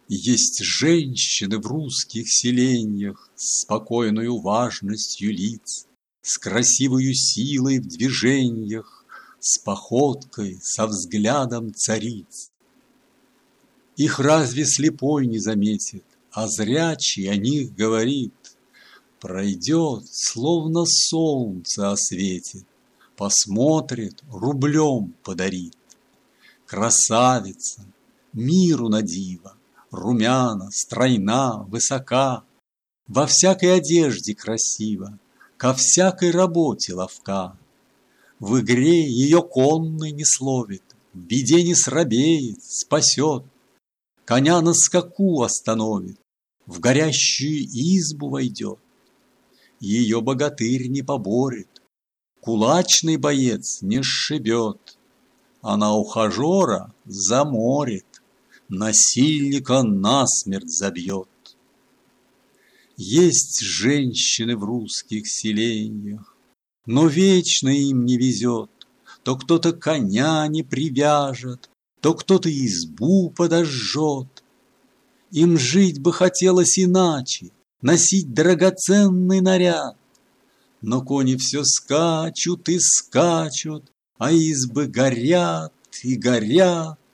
Есть женщины в русских селеньях с спокойною важностью лиц, с красивою силой в движениях, с походкой, со взглядом цариц. Их разве слепой не заметит, а зрячий о них говорит: пройдет, словно солнце осветит, посмотрит, рублем подарит. Красавица, миру на диво, румяна, стройна, высока, во всякой одежде красива, ко всякой работе ловка. В игре ее конный не словит, в беде не срабеет, спасет, коня на скаку остановит, в горящую избу войдет. Ее богатырь не поборет, кулачный боец не сшибет, она ухажера заморит, насильника насмерть забьет. Есть женщины в русских селениях, но вечно им не везет. То кто-то коня не привяжет, то кто-то избу подожжет. Им жить бы хотелось иначе, носить драгоценный наряд. Но кони все скачут и скачут, а избы горят и горят.